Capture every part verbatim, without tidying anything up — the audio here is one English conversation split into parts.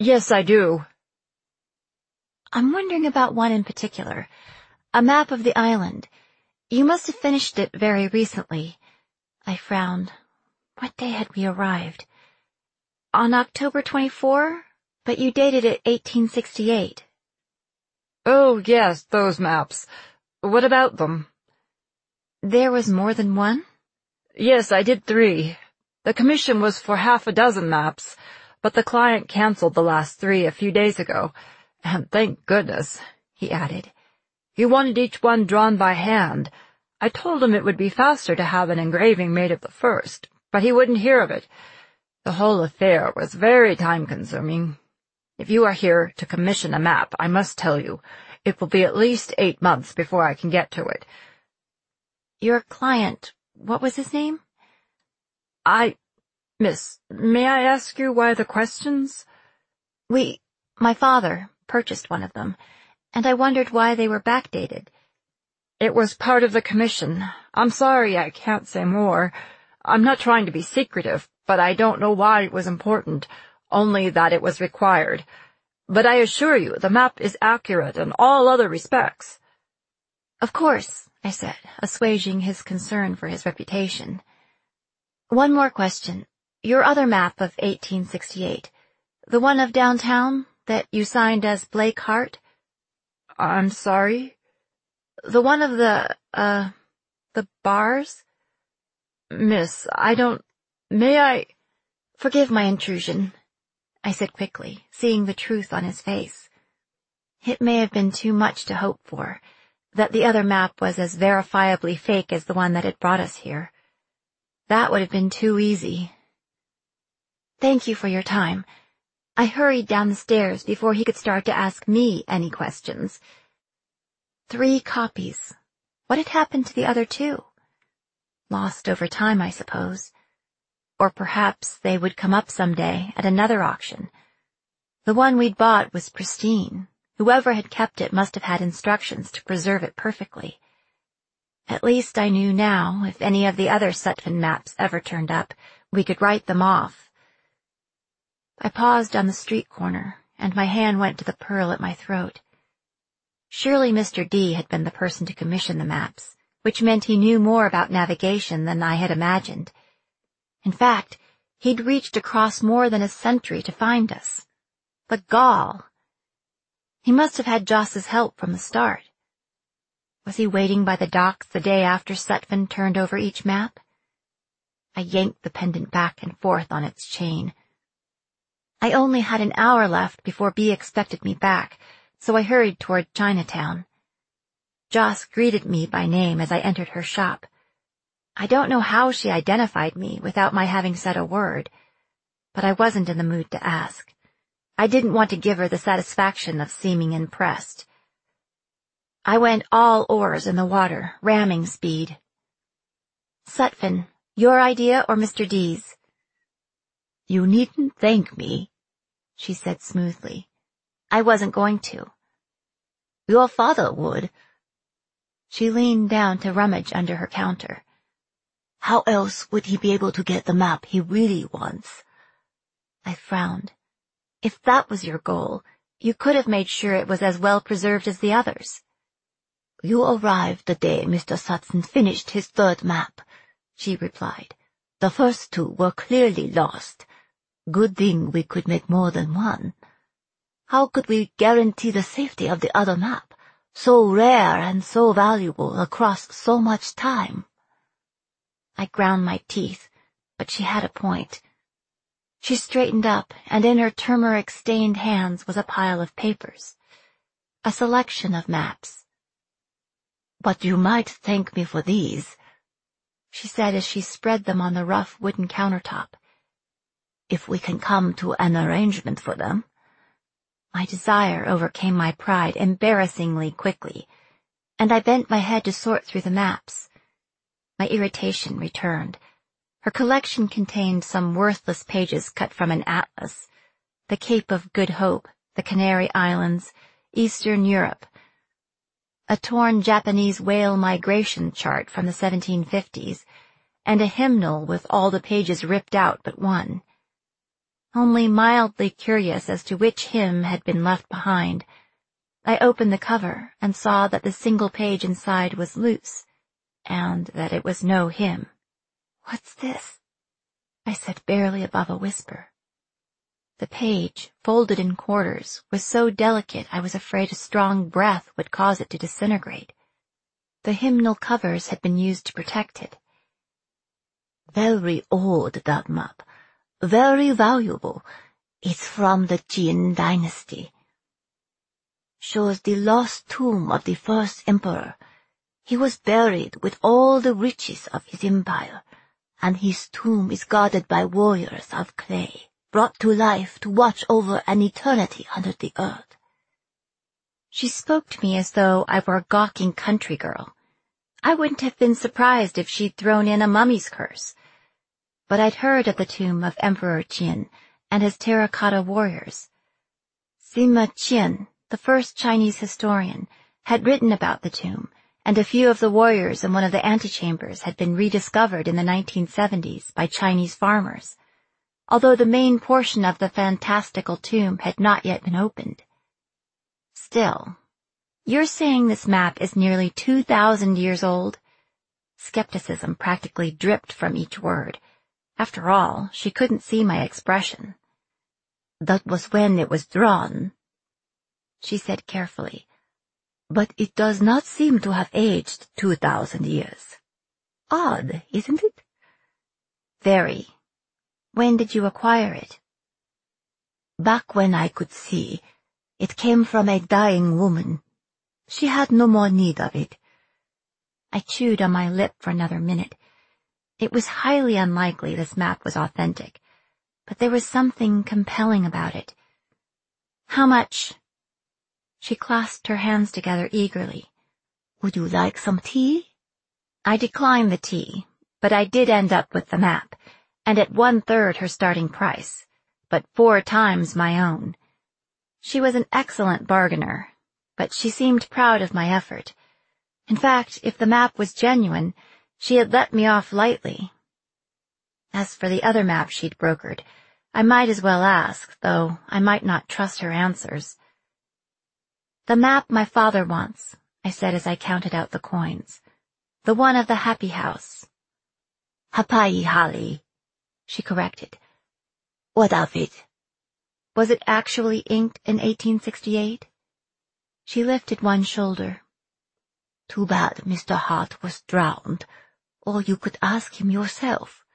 Yes, I do. I'm wondering about one in particular. A map of the island. You must have finished it very recently. I frowned. What day had we arrived? On October twenty-fourth? But you dated it eighteen sixty-eight. Oh, yes, those maps. What about them? There was more than one? Yes, I did three. The commission was for half a dozen maps, but the client canceled the last three a few days ago. And thank goodness, he added. He wanted each one drawn by hand. I told him it would be faster to have an engraving made of the first, but he wouldn't hear of it. The whole affair was very time-consuming. If you are here to commission a map, I must tell you, it will be at least eight months before I can get to it. Your client, what was his name? I... Miss, may I ask you why the questions? We... My father purchased one of them, and I wondered why they were backdated. It was part of the commission. I'm sorry I can't say more. I'm not trying to be secretive, but I don't know why it was important, only that it was required. But I assure you, the map is accurate in all other respects. Of course, I said, assuaging his concern for his reputation. One more question. Your other map of eighteen sixty-eight, the one of downtown that you signed as Blake Hart? I'm sorry? The one of the, uh, the bars? Miss, I don't... May I... Forgive my intrusion, I said quickly, seeing the truth on his face. It may have been too much to hope for, that the other map was as verifiably fake as the one that had brought us here. That would have been too easy. Thank you for your time. I hurried down the stairs before he could start to ask me any questions. Three copies. What had happened to the other two? Lost over time, I suppose. Or perhaps they would come up someday at another auction. The one we'd bought was pristine. Whoever had kept it must have had instructions to preserve it perfectly. At least I knew now, if any of the other Sutphin maps ever turned up, we could write them off. I paused on the street corner, and my hand went to the pearl at my throat. Surely Mister D had been the person to commission the maps, which meant he knew more about navigation than I had imagined. In fact, he'd reached across more than a century to find us. The gall! He must have had Joss's help from the start. Was he waiting by the docks the day after Sutphin turned over each map? I yanked the pendant back and forth on its chain. I only had an hour left before Bea expected me back, so I hurried toward Chinatown. Joss greeted me by name as I entered her shop. I don't know how she identified me without my having said a word, but I wasn't in the mood to ask. I didn't want to give her the satisfaction of seeming impressed. I went all oars in the water, ramming speed. Sutphin, your idea or Mister D's? You needn't thank me, she said smoothly. I wasn't going to. Your father would. She leaned down to rummage under her counter. How else would he be able to get the map he really wants? I frowned. If that was your goal, you could have made sure it was as well preserved as the others. You arrived the day Mister Sutphin finished his third map, she replied. The first two were clearly lost. Good thing we could make more than one. How could we guarantee the safety of the other map, so rare and so valuable across so much time? I ground my teeth, but she had a point. She straightened up, and in her turmeric-stained hands was a pile of papers. A selection of maps. But you might thank me for these, she said as she spread them on the rough wooden countertop. If we can come to an arrangement for them. My desire overcame my pride embarrassingly quickly, and I bent my head to sort through the maps. My irritation returned. Her collection contained some worthless pages cut from an atlas, the Cape of Good Hope, the Canary Islands, Eastern Europe, a torn Japanese whale migration chart from the seventeen fifties, and a hymnal with all the pages ripped out but one. only mildly curious as to which hymn had been left behind. I opened the cover and saw that the single page inside was loose, and that it was no hymn. "What's this?" I said barely above a whisper. The page, folded in quarters, was so delicate I was afraid a strong breath would cause it to disintegrate. The hymnal covers had been used to protect it. "Very old, that map. Very valuable. It's from the Jin dynasty. Shows the lost tomb of the first emperor. He was buried with all the riches of his empire, and his tomb is guarded by warriors of clay, brought to life to watch over an eternity under the earth." She spoke to me as though I were a gawking country girl. I wouldn't have been surprised if she'd thrown in a mummy's curse. But I'd heard of the tomb of Emperor Qin and his terracotta warriors. Sima Qian, the first Chinese historian, had written about the tomb, and a few of the warriors in one of the antechambers had been rediscovered in the nineteen seventies by Chinese farmers, although the main portion of the fantastical tomb had not yet been opened. Still, you're saying this map is nearly two thousand years old? Skepticism practically dripped from each word. After all, she couldn't see my expression. "That was when it was drawn," she said carefully. "But it does not seem to have aged two thousand years. Odd, isn't it?" "Very. When did you acquire it?" "Back when I could see. It came from a dying woman. She had no more need of it." I chewed on my lip for another minute. It was highly unlikely this map was authentic, but there was something compelling about it. "How much?" She clasped her hands together eagerly. "Would you like some tea?" I declined the tea, but I did end up with the map, and at one-third her starting price, but four times my own. She was an excellent bargainer, but she seemed proud of my effort. In fact, if the map was genuine, she had let me off lightly. As for the other map she'd brokered, I might as well ask, though I might not trust her answers. "The map my father wants," I said as I counted out the coins. "The one of the happy house." "Hapai Hali," she corrected. "What of it?" Was it actually inked in eighteen sixty-eight? She lifted one shoulder. "Too bad Mister Hart was drowned, or you could ask him yourself."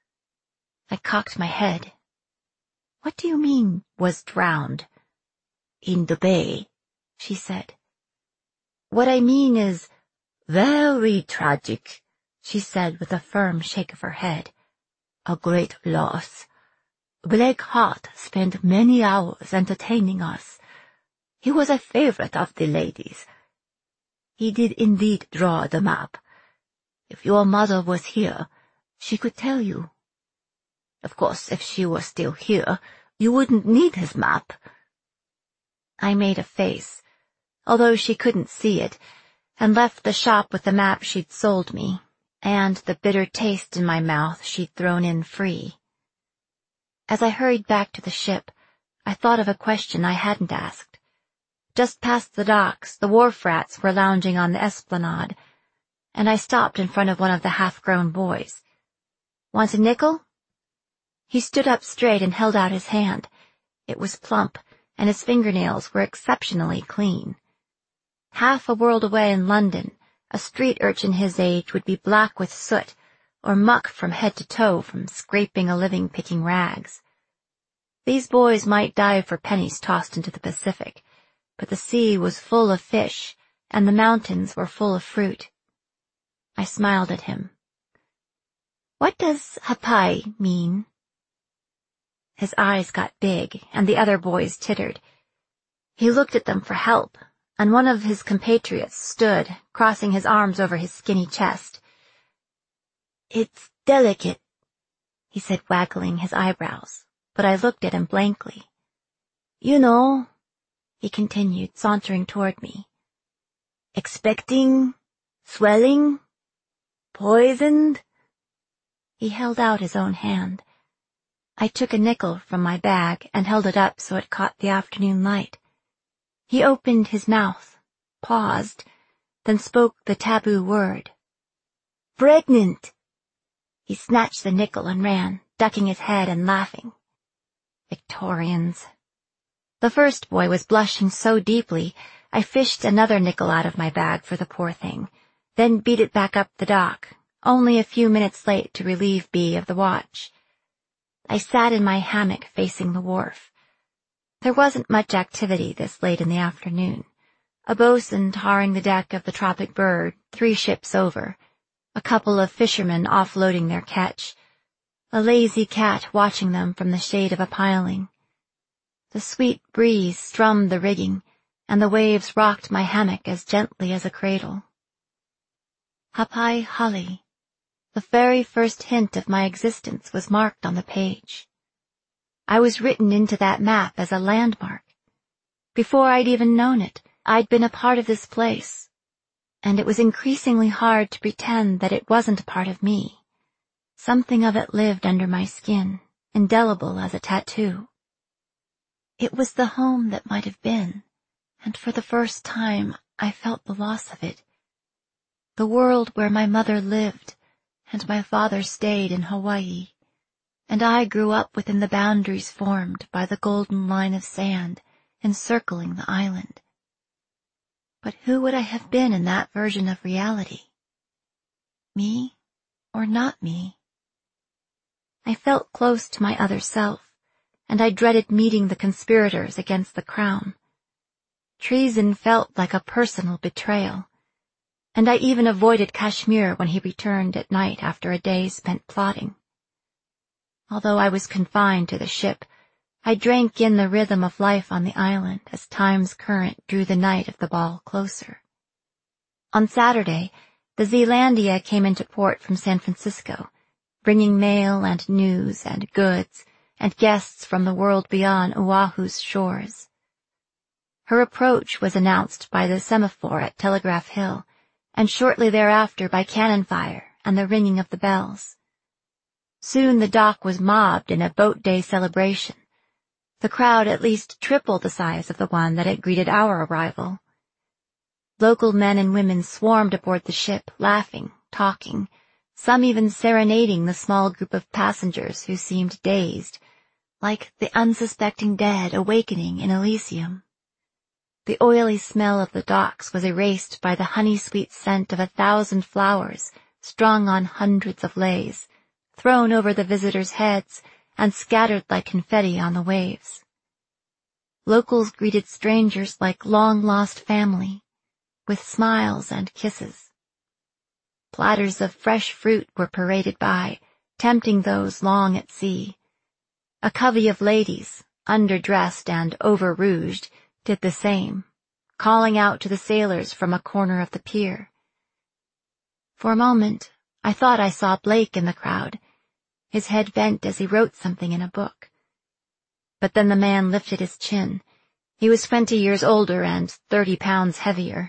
I cocked my head. "What do you mean, was drowned?" "In the bay," she said. "What I mean is very tragic," she said with a firm shake of her head. "A great loss. Blake Hart spent many hours entertaining us. He was a favorite of the ladies. He did indeed draw the map. If your mother was here, she could tell you. Of course, if she were still here, you wouldn't need his map." I made a face, although she couldn't see it, and left the shop with the map she'd sold me, and the bitter taste in my mouth she'd thrown in free. As I hurried back to the ship, I thought of a question I hadn't asked. Just past the docks, the wharf rats were lounging on the esplanade, and I stopped in front of one of the half-grown boys. "Want a nickel?" He stood up straight and held out his hand. It was plump, and his fingernails were exceptionally clean. Half a world away in London, a street urchin his age would be black with soot, or muck from head to toe from scraping a living picking rags. These boys might dive for pennies tossed into the Pacific, but the sea was full of fish, and the mountains were full of fruit. I smiled at him. "What does hapai mean?" His eyes got big, and the other boys tittered. He looked at them for help, and one of his compatriots stood, crossing his arms over his skinny chest. "It's delicate," he said, waggling his eyebrows, but I looked at him blankly. "You know," he continued, sauntering toward me. "Expecting, swelling, poisoned." He held out his own hand. I took a nickel from my bag and held it up so it caught the afternoon light. He opened his mouth, paused, then spoke the taboo word. Pregnant! He snatched the nickel and ran, ducking his head and laughing. Victorians. The first boy was blushing so deeply, I fished another nickel out of my bag for the poor thing, then beat it back up the dock, only a few minutes late to relieve B of the watch. I sat in my hammock facing the wharf. There wasn't much activity this late in the afternoon. A bosun tarring the deck of the Tropic Bird, three ships over, a couple of fishermen offloading their catch, a lazy cat watching them from the shade of a piling. The sweet breeze strummed the rigging, and the waves rocked my hammock as gently as a cradle. Hapai Hali. The very first hint of my existence was marked on the page. I was written into that map as a landmark. Before I'd even known it, I'd been a part of this place, and it was increasingly hard to pretend that it wasn't a part of me. Something of it lived under my skin, indelible as a tattoo. It was the home that might have been, and for the first time I felt the loss of it. The world where my mother lived, and my father stayed in Hawaii, and I grew up within the boundaries formed by the golden line of sand encircling the island. But who would I have been in that version of reality? Me or not me? I felt close to my other self, and I dreaded meeting the conspirators against the crown. Treason felt like a personal betrayal, and I even avoided Kashmir when he returned at night after a day spent plotting. Although I was confined to the ship, I drank in the rhythm of life on the island as time's current drew the night of the ball closer. On Saturday, the Zealandia came into port from San Francisco, bringing mail and news and goods and guests from the world beyond Oahu's shores. Her approach was announced by the semaphore at Telegraph Hill, and shortly thereafter by cannon fire and the ringing of the bells. Soon the dock was mobbed in a boat day celebration, the crowd at least triple the size of the one that had greeted our arrival. Local men and women swarmed aboard the ship, laughing, talking, some even serenading the small group of passengers who seemed dazed, like the unsuspecting dead awakening in Elysium. The oily smell of the docks was erased by the honey-sweet scent of a thousand flowers strung on hundreds of leis, thrown over the visitors' heads and scattered like confetti on the waves. Locals greeted strangers like long-lost family, with smiles and kisses. Platters of fresh fruit were paraded by, tempting those long at sea. A covey of ladies, underdressed and over-rouged, did the same, calling out to the sailors from a corner of the pier. For a moment, I thought I saw Blake in the crowd, his head bent as he wrote something in a book. But then the man lifted his chin. He was twenty years older and thirty pounds heavier.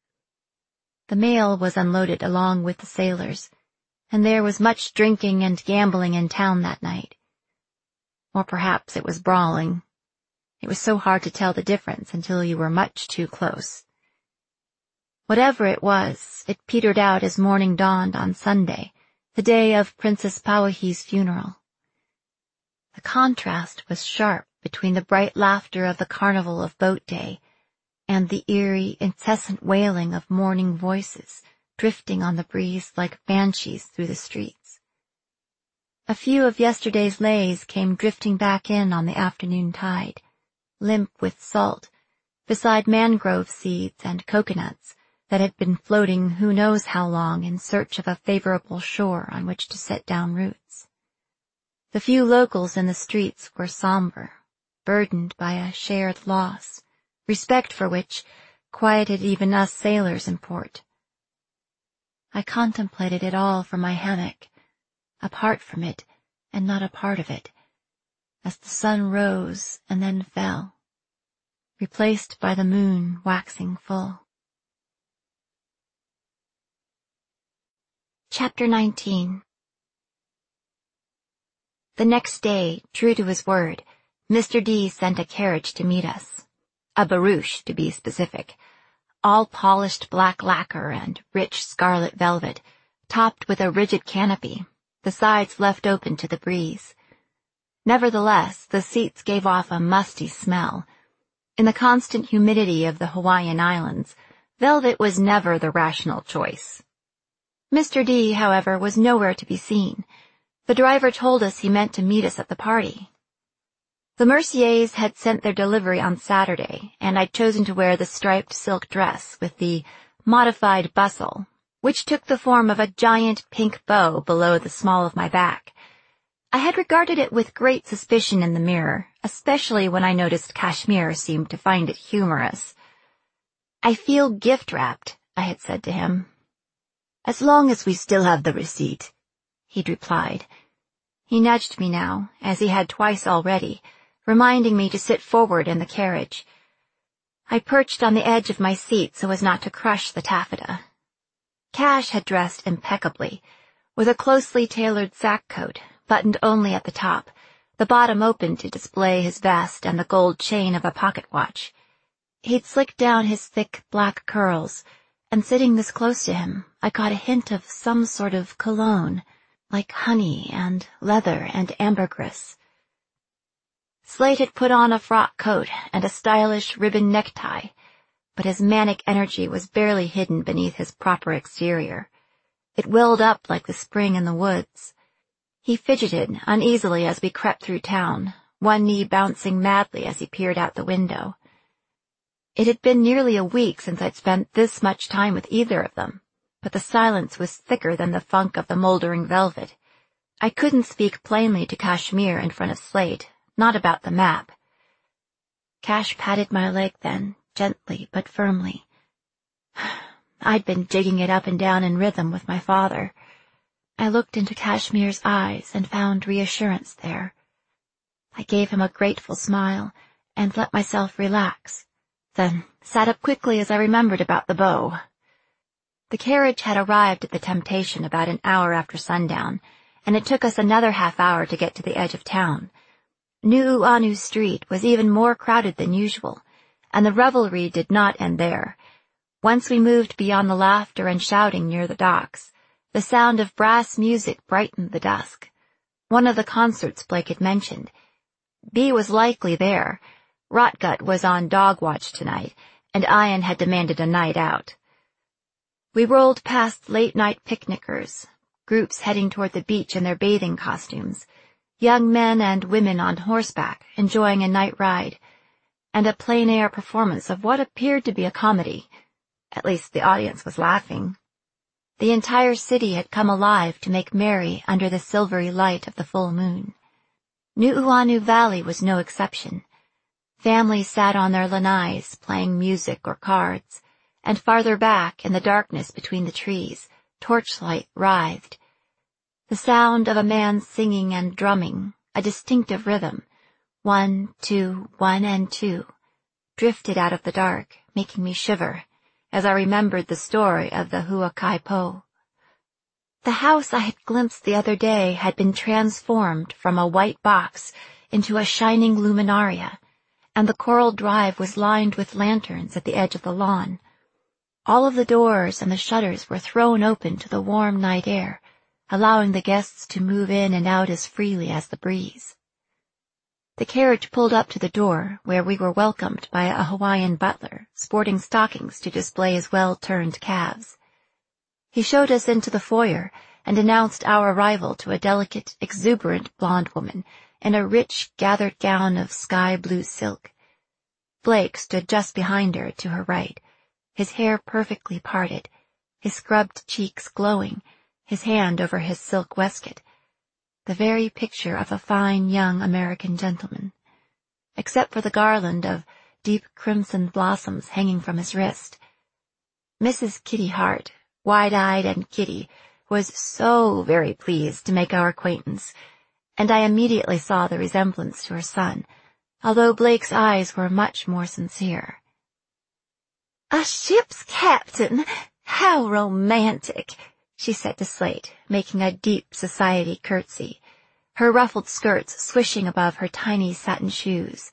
The mail was unloaded along with the sailors, and there was much drinking and gambling in town that night. Or perhaps it was brawling. It was so hard to tell the difference until you were much too close. Whatever it was, it petered out as morning dawned on Sunday, the day of Princess Pauahi's funeral. The contrast was sharp between the bright laughter of the carnival of Boat Day and the eerie, incessant wailing of mourning voices drifting on the breeze like banshees through the streets. A few of yesterday's leis came drifting back in on the afternoon tide, limp with salt, beside mangrove seeds and coconuts that had been floating who knows how long in search of a favorable shore on which to set down roots. The few locals in the streets were somber, burdened by a shared loss, respect for which quieted even us sailors in port. I contemplated it all from my hammock, apart from it and not a part of it, as the sun rose and then fell, replaced by the moon waxing full. Chapter nineteen. The next day, true to his word, Mister D sent a carriage to meet us. A barouche, to be specific. All polished black lacquer and rich scarlet velvet, topped with a rigid canopy, the sides left open to the breeze. Nevertheless, the seats gave off a musty smell. In the constant humidity of the Hawaiian Islands, velvet was never the rational choice. Mister D, however, was nowhere to be seen. The driver told us he meant to meet us at the party. The Merciers had sent their delivery on Saturday, and I'd chosen to wear the striped silk dress with the modified bustle, which took the form of a giant pink bow below the small of my back. I had regarded it with great suspicion in the mirror, especially when I noticed Kashmir seemed to find it humorous. "I feel gift-wrapped," I had said to him. "As long as we still have the receipt," he'd replied. He nudged me now, as he had twice already, reminding me to sit forward in the carriage. I perched on the edge of my seat so as not to crush the taffeta. Cash had dressed impeccably, with a closely tailored sack coat, buttoned only at the top, the bottom open to display his vest and the gold chain of a pocket watch. He'd slicked down his thick black curls, and sitting this close to him, I caught a hint of some sort of cologne, like honey and leather and ambergris. Slate had put on a frock coat and a stylish ribbon necktie, but his manic energy was barely hidden beneath his proper exterior. It welled up like the spring in the woods. He fidgeted uneasily as we crept through town, one knee bouncing madly as he peered out the window. It had been nearly a week since I'd spent this much time with either of them, but the silence was thicker than the funk of the moldering velvet. I couldn't speak plainly to Kashmir in front of Slate, not about the map. Cash patted my leg then, gently but firmly. I'd been jigging it up and down in rhythm with my father. I looked into Kashmir's eyes and found reassurance there. I gave him a grateful smile and let myself relax, then sat up quickly as I remembered about the bow. The carriage had arrived at the Temptation about an hour after sundown, and it took us another half hour to get to the edge of town. Nu'uanu Street was even more crowded than usual, and the revelry did not end there. Once we moved beyond the laughter and shouting near the docks, the sound of brass music brightened the dusk. One of the concerts Blake had mentioned. B was likely there. Rotgut was on dog watch tonight, and Ian had demanded a night out. We rolled past late-night picnickers, groups heading toward the beach in their bathing costumes, young men and women on horseback enjoying a night ride, and a plein-air performance of what appeared to be a comedy. At least the audience was laughing. The entire city had come alive to make merry under the silvery light of the full moon. Nu'uanu Valley was no exception. Families sat on their lanais playing music or cards, and farther back in the darkness between the trees, torchlight writhed. The sound of a man singing and drumming, a distinctive rhythm, one, two, one and two, drifted out of the dark, making me shiver, as I remembered the story of the Huakai Po. The house I had glimpsed the other day had been transformed from a white box into a shining luminaria, and the coral drive was lined with lanterns at the edge of the lawn. All of the doors and the shutters were thrown open to the warm night air, allowing the guests to move in and out as freely as the breeze. The carriage pulled up to the door, where we were welcomed by a Hawaiian butler, sporting stockings to display his well-turned calves. He showed us into the foyer and announced our arrival to a delicate, exuberant blonde woman in a rich, gathered gown of sky-blue silk. Blake stood just behind her, to her right, his hair perfectly parted, his scrubbed cheeks glowing, his hand over his silk waistcoat, the very picture of a fine young American gentleman, except for the garland of deep crimson blossoms hanging from his wrist. Missus Kitty Hart, wide-eyed and giddy, was so very pleased to make our acquaintance, and I immediately saw the resemblance to her son, although Blake's eyes were much more sincere. "A ship's captain? How romantic!" she said to Slate, making a deep society curtsy. her ruffled skirts swishing above her tiny satin shoes.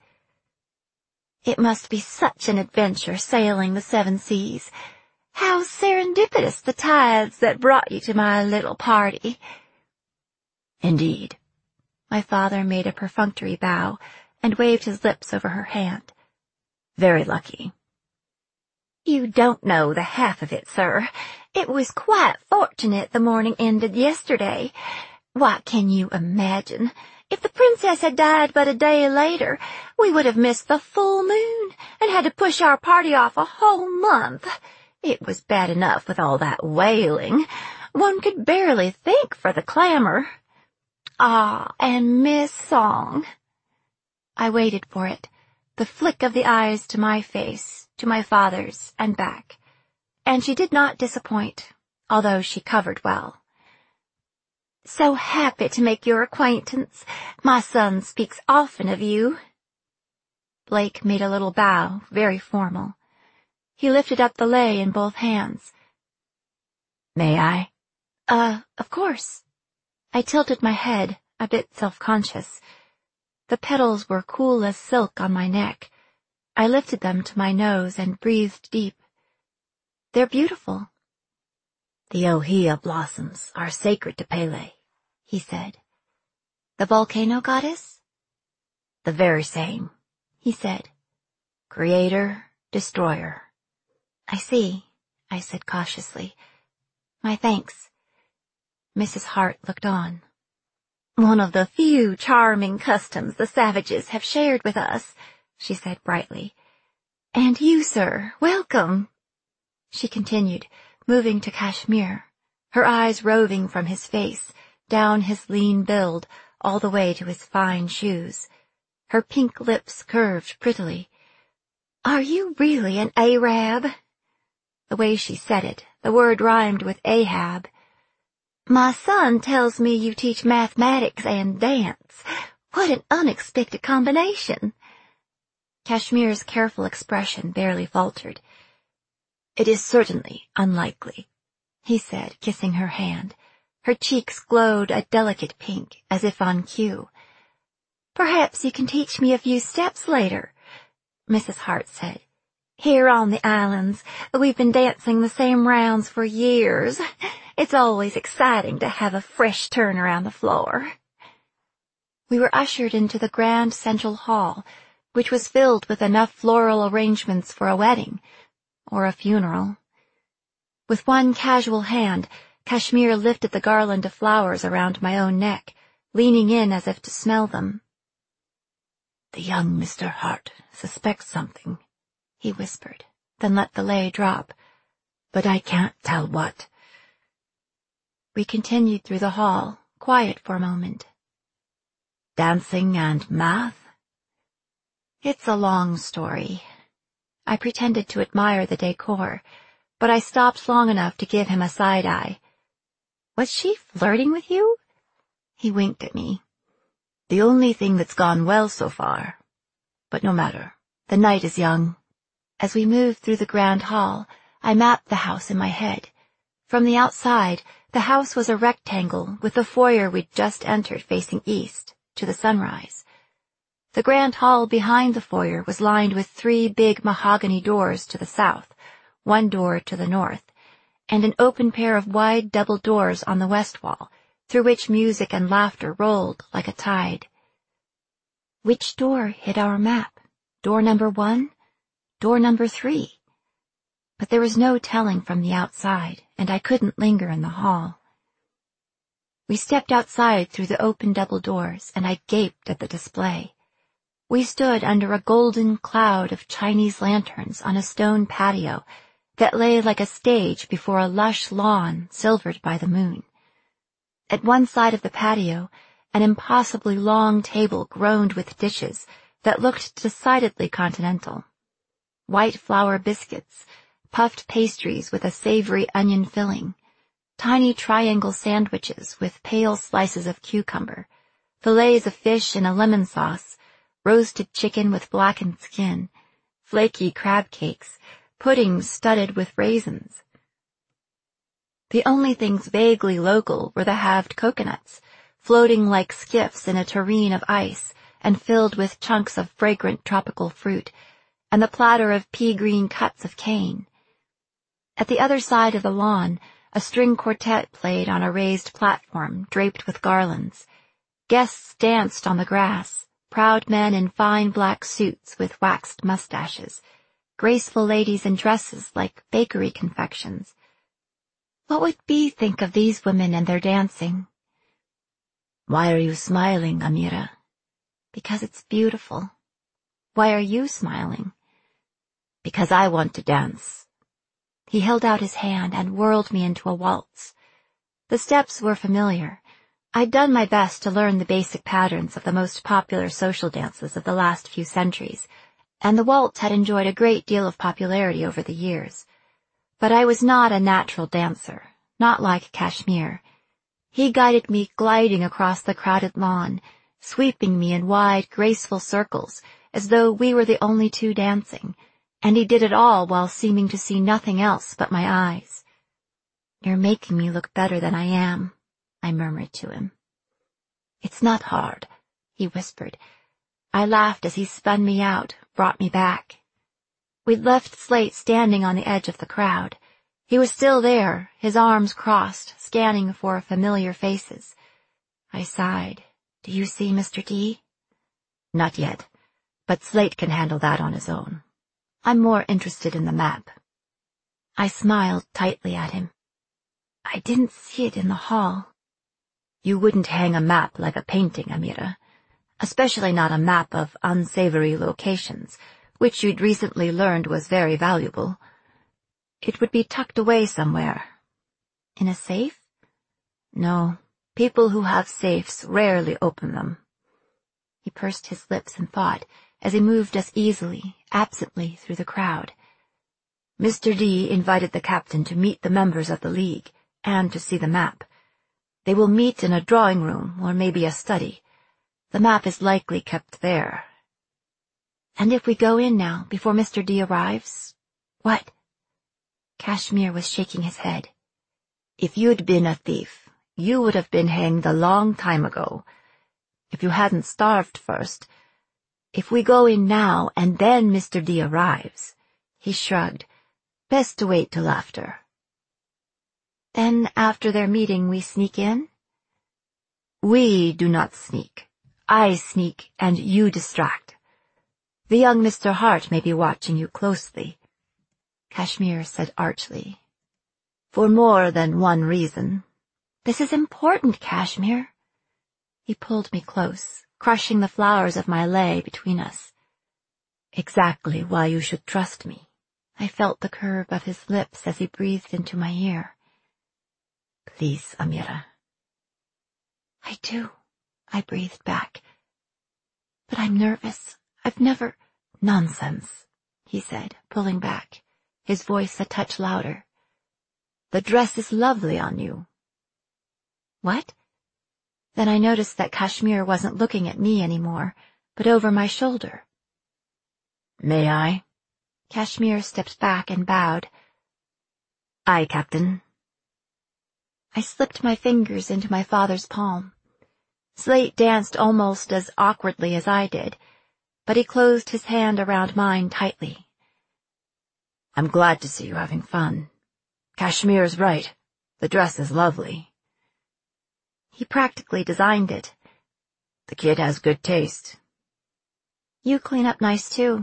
"It must be such an adventure sailing the seven seas. How serendipitous the tides that brought you to my little party." "Indeed." My father made a perfunctory bow and waved his lips over her hand. "Very lucky." "You don't know the half of it, sir. It was quite fortunate the morning ended yesterday. Why, can you imagine? If the princess had died but a day later, we would have missed the full moon and had to push our party off a whole month. It was bad enough with all that wailing. One could barely think for the clamor. Ah, and Miss Song." I waited for it, the flick of the eyes to my face, to my father's, and back. And she did not disappoint, although she covered well. "So happy to make your acquaintance. My son speaks often of you." Blake made a little bow, very formal. He lifted up the lei in both hands. "May I?" Uh, of course." I tilted my head, a bit self-conscious. The petals were cool as silk on my neck. I lifted them to my nose and breathed deep. "They're beautiful." "The ohia blossoms are sacred to Pele," he said. "The volcano goddess?" "The very same," he said. "Creator, destroyer." "I see," I said cautiously. "My thanks." Missus Hart looked on. "One of the few charming customs the savages have shared with us," she said brightly. "And you, sir, welcome." She continued, moving to Kashmir, her eyes roving from his face, down his lean build, all the way to his fine shoes. Her pink lips curved prettily. "Are you really an Arab?" The way she said it, the word rhymed with Ahab. "My son tells me you teach mathematics and dance. What an unexpected combination." Kashmir's careful expression barely faltered. "It is certainly unlikely," he said, kissing her hand. Her cheeks glowed a delicate pink, as if on cue. "Perhaps you can teach me a few steps later," Missus Hart said. "Here on the islands, we've been dancing the same rounds for years. It's always exciting to have a fresh turn around the floor." We were ushered into the grand central hall, which was filled with enough floral arrangements for a wedding, or a funeral. With one casual hand, Kashmir lifted the garland of flowers around my own neck, leaning in as if to smell them. "The young Mister Hart suspects something," he whispered, then let the lei drop. "But I can't tell what." We continued through the hall, quiet for a moment. "Dancing and math?" "It's a long story." I pretended to admire the decor, but I stopped long enough to give him a side-eye. "Was she flirting with you?" He winked at me. "The only thing that's gone well so far. But no matter. The night is young." As we moved through the grand hall, I mapped the house in my head. From the outside, the house was a rectangle with the foyer we'd just entered facing east, to the sunrise. The grand hall behind the foyer was lined with three big mahogany doors to the south, one door to the north, and an open pair of wide double doors on the west wall, through which music and laughter rolled like a tide. Which door hid our map? Door number one? Door number three? But there was no telling from the outside, and I couldn't linger in the hall. We stepped outside through the open double doors, and I gaped at the display. We stood under a golden cloud of Chinese lanterns on a stone patio that lay like a stage before a lush lawn silvered by the moon. At one side of the patio, an impossibly long table groaned with dishes that looked decidedly continental. White flour biscuits, puffed pastries with a savory onion filling, tiny triangle sandwiches with pale slices of cucumber, fillets of fish in a lemon sauce, roasted chicken with blackened skin, flaky crab cakes, puddings studded with raisins. The only things vaguely local were the halved coconuts, floating like skiffs in a tureen of ice and filled with chunks of fragrant tropical fruit, and the platter of pea-green cuts of cane. At the other side of the lawn, a string quartet played on a raised platform draped with garlands. Guests danced on the grass, proud men in fine black suits with waxed mustaches, graceful ladies in dresses like bakery confections. What would Bee think of these women and their dancing? Why are you smiling, Amira? Because it's beautiful. Why are you smiling? Because I want to dance. He held out his hand and whirled me into a waltz. The steps were familiar. I'd done my best to learn the basic patterns of the most popular social dances of the last few centuries, and the waltz had enjoyed a great deal of popularity over the years. But I was not a natural dancer, not like Kashmir. He guided me gliding across the crowded lawn, sweeping me in wide, graceful circles, as though we were the only two dancing, and he did it all while seeming to see nothing else but my eyes. "You're making me look better than I am," I murmured to him. "It's not hard," he whispered. I laughed as he spun me out, brought me back. We'd left Slate standing on the edge of the crowd. He was still there, his arms crossed, scanning for familiar faces. I sighed. "Do you see Mister D?" "Not yet, but Slate can handle that on his own. I'm more interested in the map." I smiled tightly at him. "I didn't see it in the hall." "You wouldn't hang a map like a painting, Amira, especially not a map of unsavory locations, which you'd recently learned was very valuable. It would be tucked away somewhere." "In a safe?" "No, people who have safes rarely open them." He pursed his lips in thought as he moved us easily, absently through the crowd. "Mister D invited the captain to meet the members of the League and to see the map. They will meet in a drawing room or maybe a study. The map is likely kept there." "And if we go in now, before Mister D arrives?" "What?" Kashmir was shaking his head. "If you'd been a thief, you would have been hanged a long time ago. If you hadn't starved first. If we go in now and then Mister D arrives," he shrugged, "best to wait till after." "Then after their meeting we sneak in?" "We do not sneak. I sneak and you distract. The young Mister Hart may be watching you closely," Kashmir said archly. "For more than one reason." "This is important, Kashmir." He pulled me close, crushing the flowers of my lei between us. "Exactly why you should trust me." I felt the curve of his lips as he breathed into my ear. "Please, Amira." "I do," I breathed back. "But I'm nervous. I've never—" "Nonsense," he said, pulling back, his voice a touch louder. "The dress is lovely on you." "What?" Then I noticed that Kashmir wasn't looking at me anymore, but over my shoulder. "May I?" Kashmir stepped back and bowed. "Aye, Captain." I slipped my fingers into my father's palm. Slate danced almost as awkwardly as I did, but he closed his hand around mine tightly. "I'm glad to see you having fun. Kashmir's right. The dress is lovely." "He practically designed it." "The kid has good taste." "You clean up nice too."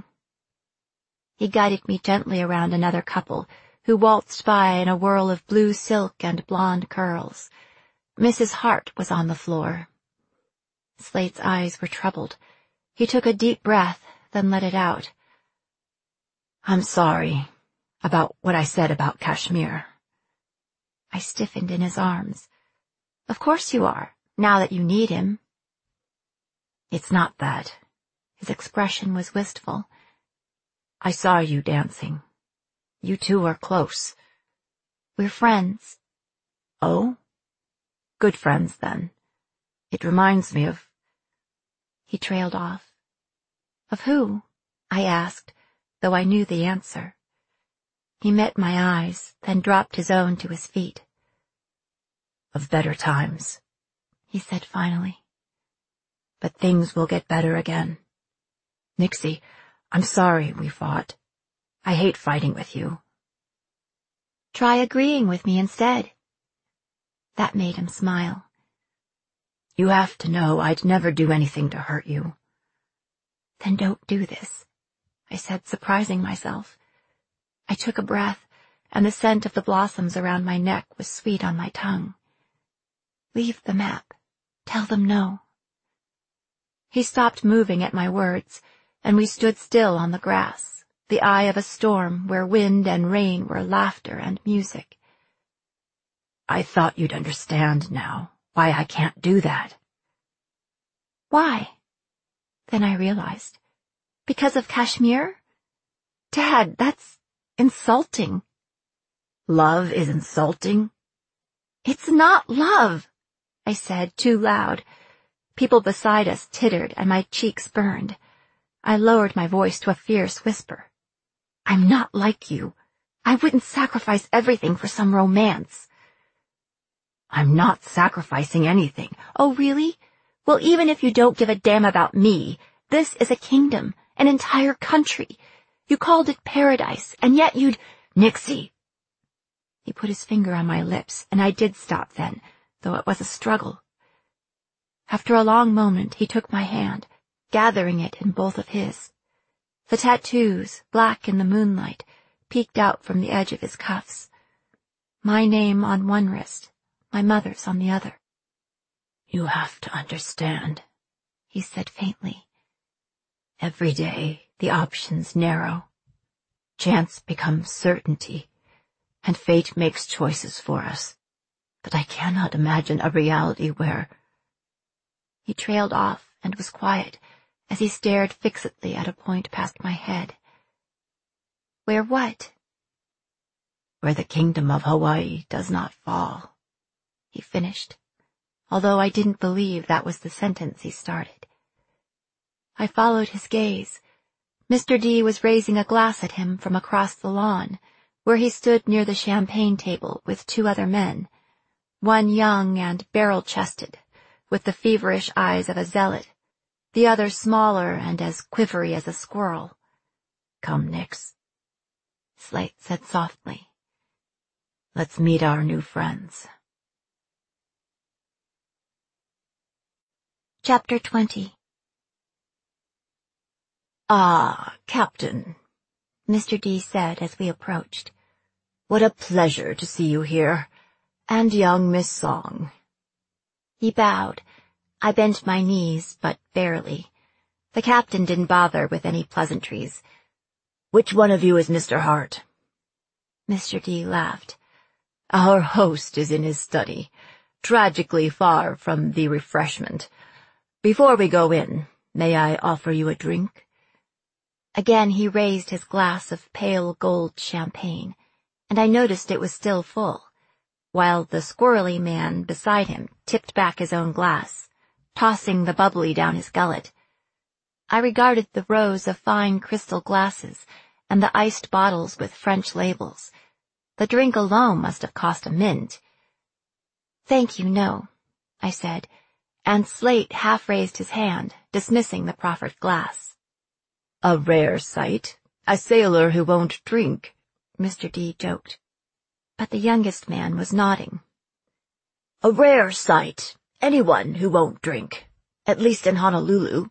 He guided me gently around another couple who waltzed by in a whirl of blue silk and blonde curls. Missus Hart was on the floor. Slate's eyes were troubled. He took a deep breath, then let it out. "I'm sorry about what I said about Kashmir." I stiffened in his arms. "Of course you are, now that you need him." "It's not that." His expression was wistful. "I saw you dancing. You two are close." "We're friends." "Oh? Good friends, then. It reminds me of—" He trailed off. "Of who?" I asked, though I knew the answer. He met my eyes, then dropped his own to his feet. "Of better times." he said finally. But things will get better again. Nixie, I'm sorry we fought. I hate fighting with you. Try agreeing with me instead. That made him smile. You have to know I'd never do anything to hurt you. Then don't do this, I said, surprising myself. I took a breath, and the scent of the blossoms around my neck was sweet on my tongue. Leave the map. Tell them no. He stopped moving at my words, and we stood still on the grass, the eye of a storm where wind and rain were laughter and music. I thought you'd understand now why I can't do that. Why? Then I realized. Because of Kashmir? Dad, that's insulting. Love is insulting? It's not love, I said, too loud. People beside us tittered and my cheeks burned. I lowered my voice to a fierce whisper. I'm not like you. I wouldn't sacrifice everything for some romance. I'm not sacrificing anything. Oh, really? Well, even if you don't give a damn about me, this is a kingdom, an entire country. You called it paradise, and yet you'd— Nixie! He put his finger on my lips, and I did stop then, though it was a struggle. After a long moment, he took my hand, gathering it in both of his. The tattoos, black in the moonlight, peeked out from the edge of his cuffs. My name on one wrist, my mother's on the other. You have to understand, he said faintly. Every day the options narrow. Chance becomes certainty, and fate makes choices for us. But I cannot imagine a reality where— He trailed off and was quiet as he stared fixedly at a point past my head. Where what? Where the kingdom of Hawaii does not fall, he finished, although I didn't believe that was the sentence he started. I followed his gaze. Mister D was raising a glass at him from across the lawn, where he stood near the champagne table with two other men, one young and barrel-chested, with the feverish eyes of a zealot, the other smaller and as quivery as a squirrel. Come, Nix, Slate said softly. Let's meet our new friends. Chapter twenty. Ah, Captain, Mister D said as we approached. What a pleasure to see you here, and young Miss Song. He bowed. I bent my knees, but barely. The captain didn't bother with any pleasantries. Which one of you is Mister Hart? Mister D laughed. Our host is in his study, tragically far from the refreshment. Before we go in, may I offer you a drink? Again he raised his glass of pale gold champagne, and I noticed it was still full, while the squirrely man beside him tipped back his own glass, tossing the bubbly down his gullet. I regarded the rows of fine crystal glasses and the iced bottles with French labels. The drink alone must have cost a mint. Thank you, no, I said, and Slate half raised his hand, dismissing the proffered glass. A rare sight, a sailor who won't drink, Mister D joked. But the youngest man was nodding. A rare sight, anyone who won't drink, at least in Honolulu.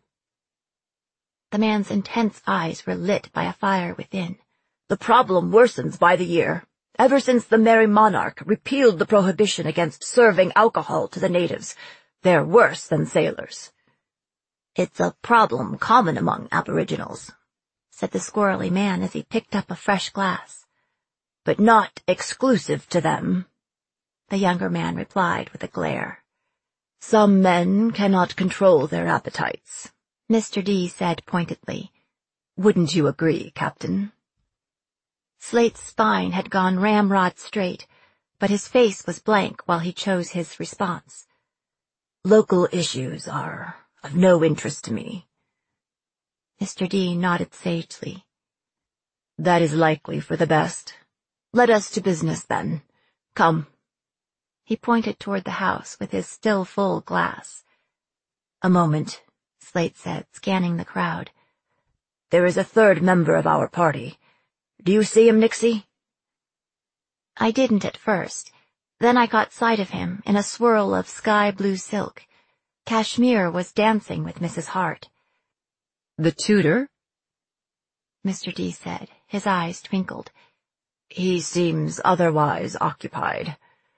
The man's intense eyes were lit by a fire within. The problem worsens by the year. Ever since the Merry Monarch repealed the prohibition against serving alcohol to the natives, they're worse than sailors. It's a problem common among aboriginals, said the squirrely man as he picked up a fresh glass. But not exclusive to them, the younger man replied with a glare. Some men cannot control their appetites, Mister D said pointedly. Wouldn't you agree, Captain? Slate's spine had gone ramrod straight, but his face was blank while he chose his response. Local issues are of no interest to me. Mister D nodded sagely. That is likely for the best. Let us to business, then. Come. He pointed toward the house with his still full glass. A moment, Slate said, scanning the crowd. There is a third member of our party. Do you see him, Nixie? I didn't at first. Then I caught sight of him in a swirl of sky-blue silk. Kashmir was dancing with Missus Hart. The tutor? Mister D said, his eyes twinkled. He seems otherwise occupied.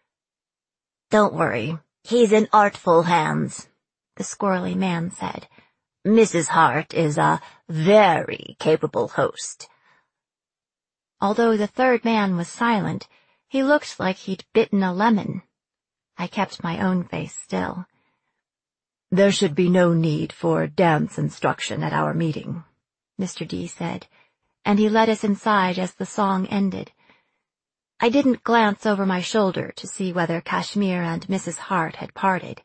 Don't worry, he's in artful hands, the squirrely man said. Missus Hart is a very capable host. Although the third man was silent, he looked like he'd bitten a lemon. I kept my own face still. There should be no need for dance instruction at our meeting, Mister D said, and he led us inside as the song ended. I didn't glance over my shoulder to see whether Kashmir and Missus Hart had parted.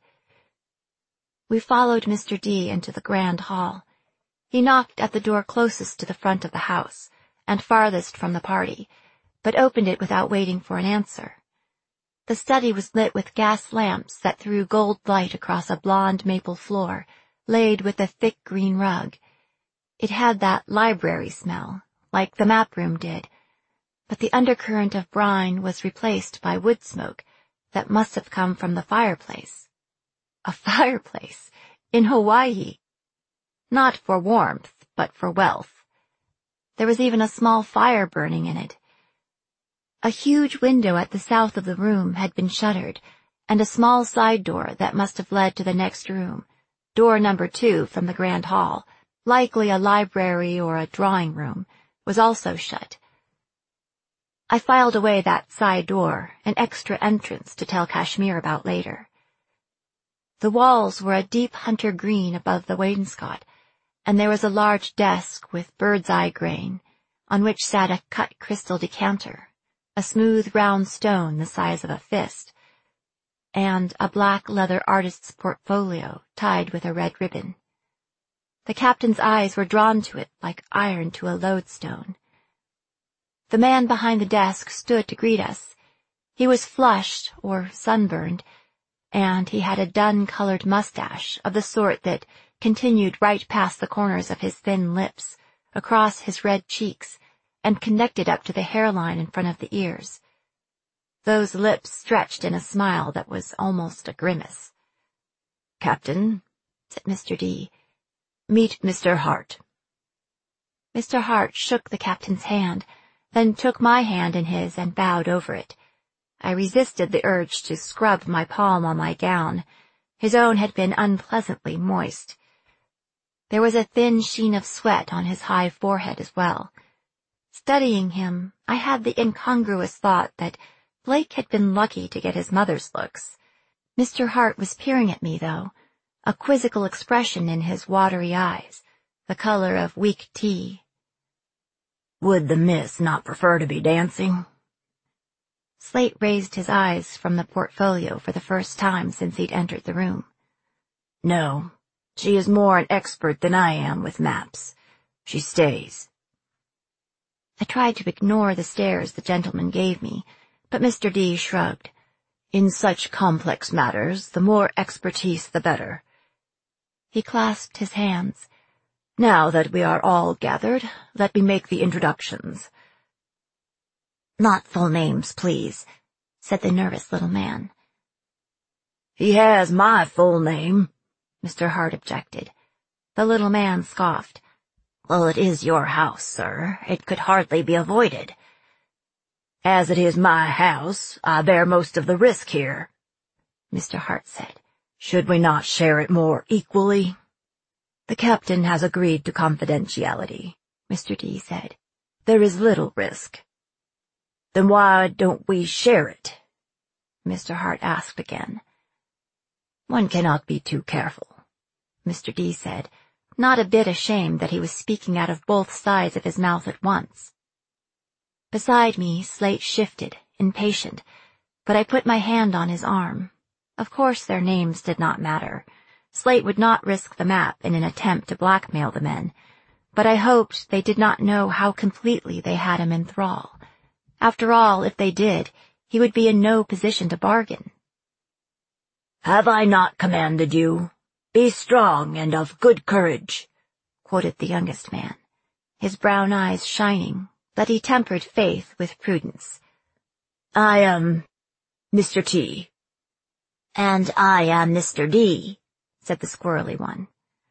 We followed Mister D into the grand hall. He knocked at the door closest to the front of the house, and farthest from the party, but opened it without waiting for an answer. The study was lit with gas lamps that threw gold light across a blonde maple floor, laid with a thick green rug. It had that library smell, like the map room did, but the undercurrent of brine was replaced by wood smoke that must have come from the fireplace. A fireplace in Hawaii. Not for warmth, but for wealth. There was even a small fire burning in it. A huge window at the south of the room had been shuttered, and a small side door that must have led to the next room, door number two from the grand hall, likely a library or a drawing room, was also shut. I filed away that side door, an extra entrance to tell Kashmir about later. The walls were a deep hunter green above the wainscot, and there was a large desk with bird's-eye grain, on which sat a cut crystal decanter, a smooth round stone the size of a fist, and a black leather artist's portfolio tied with a red ribbon. The captain's eyes were drawn to it like iron to a lodestone. The man behind the desk stood to greet us. He was flushed or sunburned, and he had a dun-colored mustache of the sort that continued right past the corners of his thin lips, across his red cheeks, and connected up to the hairline in front of the ears. Those lips stretched in a smile that was almost a grimace. "Captain," said Mister D, "meet Mister Hart." Mister Hart shook the captain's hand, then took my hand in his and bowed over it. I resisted the urge to scrub my palm on my gown. His own had been unpleasantly moist. There was a thin sheen of sweat on his high forehead as well. Studying him, I had the incongruous thought that Blake had been lucky to get his mother's looks. Mister Hart was peering at me, though, a quizzical expression in his watery eyes, the color of weak tea. "Would the miss not prefer to be dancing?" Slate raised his eyes from the portfolio for the first time since he'd entered the room. "No, she is more an expert than I am with maps. She stays." I tried to ignore the stares the gentleman gave me, but Mister D shrugged. "In such complex matters, the more expertise the better." He clasped his hands. "Now that we are all gathered, let me make the introductions." "Not full names, please," said the nervous little man. "He has my full name," Mister Hart objected. The little man scoffed. "Well, it is your house, sir. It could hardly be avoided." "As it is my house, I bear most of the risk here," Mister Hart said. "Should we not share it more equally?" "The captain has agreed to confidentiality," Mister D said. "There is little risk." "Then why don't we share it?" Mister Hart asked again. "One cannot be too careful," Mister D said, not a bit ashamed that he was speaking out of both sides of his mouth at once. Beside me, Slate shifted, impatient, but I put my hand on his arm. Of course their names did not matter. Slate would not risk the map in an attempt to blackmail the men, but I hoped they did not know how completely they had him in thrall. After all, if they did, he would be in no position to bargain. "Have I not commanded you? Be strong and of good courage," quoted the youngest man, his brown eyes shining, but he tempered faith with prudence. "I am Mister T." "And I am Mister D," said the squirrely one.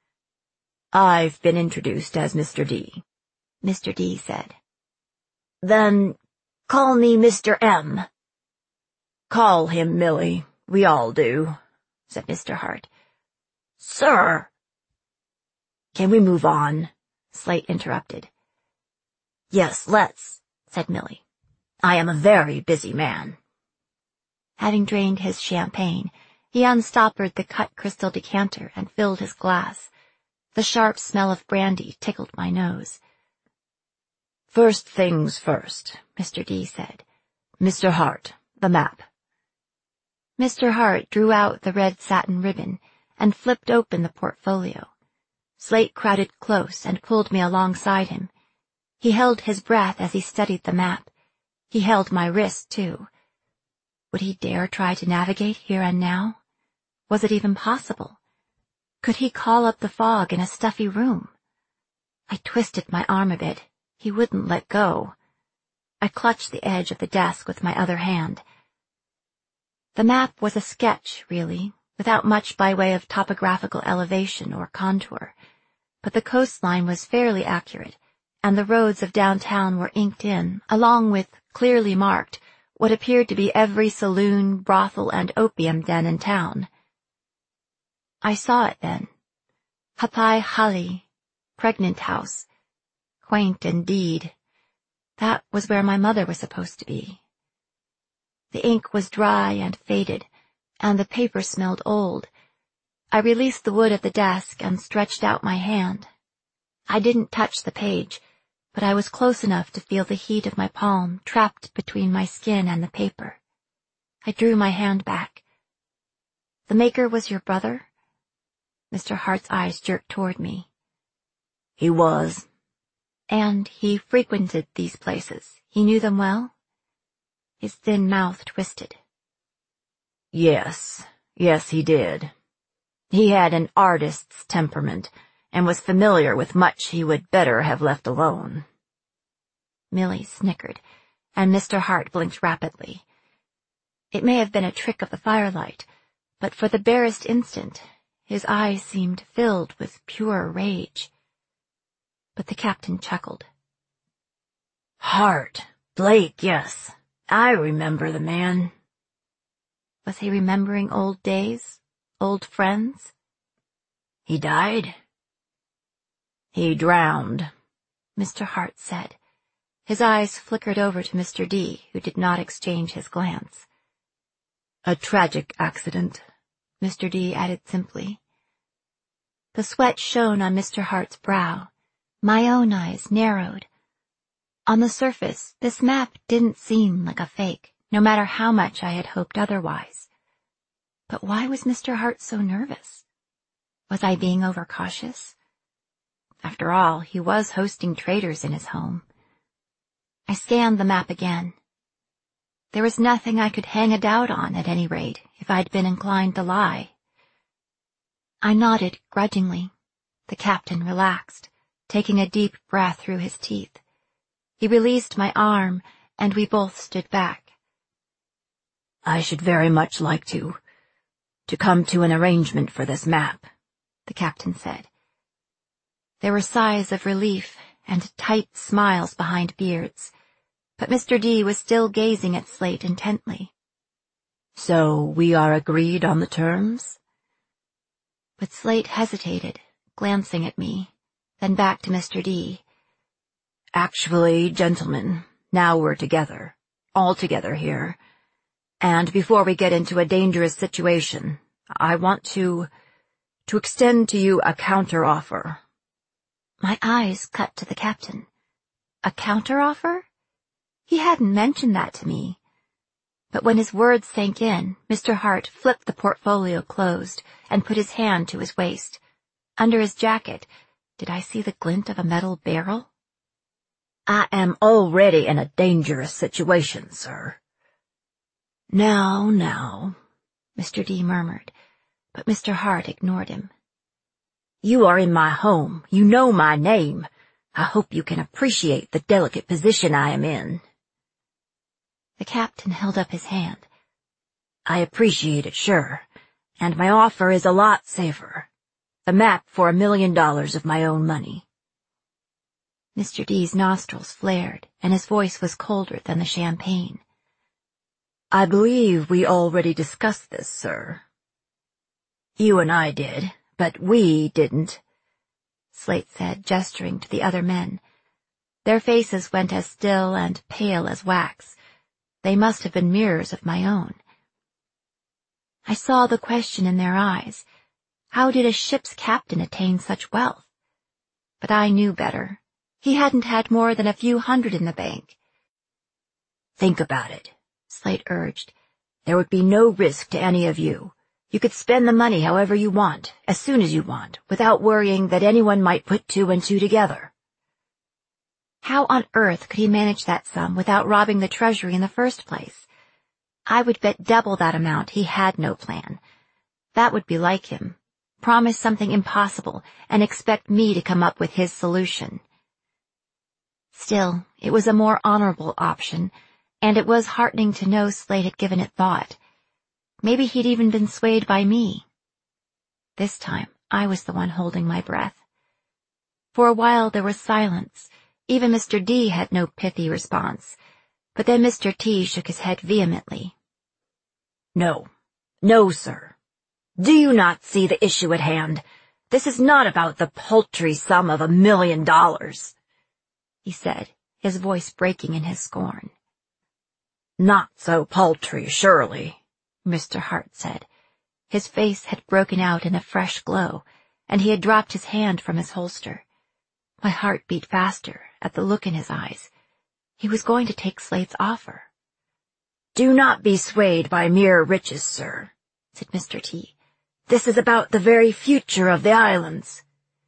"I've been introduced as Mister D," Mister D said. "Then call me Mister M." "Call him Millie. We all do," said Mister Hart. "Sir!" "Can we move on?" Slate interrupted. "Yes, let's," said Millie. "I am a very busy man." Having drained his champagne, he unstoppered the cut crystal decanter and filled his glass. The sharp smell of brandy tickled my nose. "First things first," Mister D said. "Mister Hart, the map." Mister Hart drew out the red satin ribbon and flipped open the portfolio. Slate crowded close and pulled me alongside him. He held his breath as he studied the map. He held my wrist, too. Would he dare try to navigate here and now? Was it even possible? Could he call up the fog in a stuffy room? I twisted my arm a bit. He wouldn't let go. I clutched the edge of the desk with my other hand. The map was a sketch, really, without much by way of topographical elevation or contour, but the coastline was fairly accurate, and the roads of downtown were inked in, along with, clearly marked, what appeared to be every saloon, brothel, and opium den in town. I saw it then. Hapai Hali, pregnant house. Quaint indeed. That was where my mother was supposed to be. The ink was dry and faded, and the paper smelled old. I released the wood at the desk and stretched out my hand. I didn't touch the page, but I was close enough to feel the heat of my palm trapped between my skin and the paper. I drew my hand back. "The maker was your brother?" Mister Hart's eyes jerked toward me. "He was." "And he frequented these places. He knew them well?" His thin mouth twisted. "Yes, yes he did. He had an artist's temperament, and was familiar with much he would better have left alone." Millie snickered, and Mister Hart blinked rapidly. It may have been a trick of the firelight, but for the barest instant, his eyes seemed filled with pure rage. But the captain chuckled. "Hart, Blake, yes. I remember the man." Was he remembering old days? Old friends? "He died?" "He drowned," Mister Hart said. His eyes flickered over to Mister D, who did not exchange his glance. "A tragic accident," Mister D added simply. The sweat shone on Mister Hart's brow. My own eyes narrowed. On the surface, this map didn't seem like a fake, no matter how much I had hoped otherwise. But why was Mister Hart so nervous? Was I being overcautious? After all, he was hosting traders in his home. I scanned the map again. There was nothing I could hang a doubt on, at any rate, if I'd been inclined to lie. I nodded grudgingly. The captain relaxed, taking a deep breath through his teeth. He released my arm, and we both stood back. "I should very much like to, to come to an arrangement for this map," the captain said. There were sighs of relief and tight smiles behind beards, but Mister D was still gazing at Slate intently. "So we are agreed on the terms?" But Slate hesitated, glancing at me, then back to Mister D. "Actually, gentlemen, now we're together, all together here, and before we get into a dangerous situation, I want to, to extend to you a counter-offer." My eyes cut to the captain. A counter-offer? He hadn't mentioned that to me. But when his words sank in, Mister Hart flipped the portfolio closed and put his hand to his waist. Under his jacket, did I see the glint of a metal barrel? "I am already in a dangerous situation, sir." "Now, now," Mister D murmured, but Mister Hart ignored him. You are in my home. You know my name. I hope you can appreciate the delicate position I am in. The captain held up his hand. I appreciate it, sure, and my offer is a lot safer. The map for a million dollars of my own money. Mister D's nostrils flared, and his voice was colder than the champagne. I believe we already discussed this, sir. You and I did, but we didn't, Slate said, gesturing to the other men. Their faces went as still and pale as wax. They must have been mirrors of my own. I saw the question in their eyes. How did a ship's captain attain such wealth? But I knew better. He hadn't had more than a few hundred in the bank. Think about it, Slate urged. There would be no risk to any of you. You could spend the money however you want, as soon as you want, without worrying that anyone might put two and two together. How on earth could he manage that sum without robbing the treasury in the first place? I would bet double that amount he had no plan. That would be like him. Promise something impossible and expect me to come up with his solution. Still, it was a more honorable option, and it was heartening to know Slate had given it thought. Maybe he'd even been swayed by me. This time, I was the one holding my breath. For a while there was silence. Even Mister D had no pithy response. But then Mister T shook his head vehemently. No. No, sir. Do you not see the issue at hand? This is not about the paltry sum of a million dollars, he said, his voice breaking in his scorn. Not so paltry, surely, Mister Hart said. His face had broken out in a fresh glow, and he had dropped his hand from his holster. My heart beat faster at the look in his eyes. He was going to take Slate's offer. Do not be swayed by mere riches, sir, said Mister T. This is about the very future of the islands.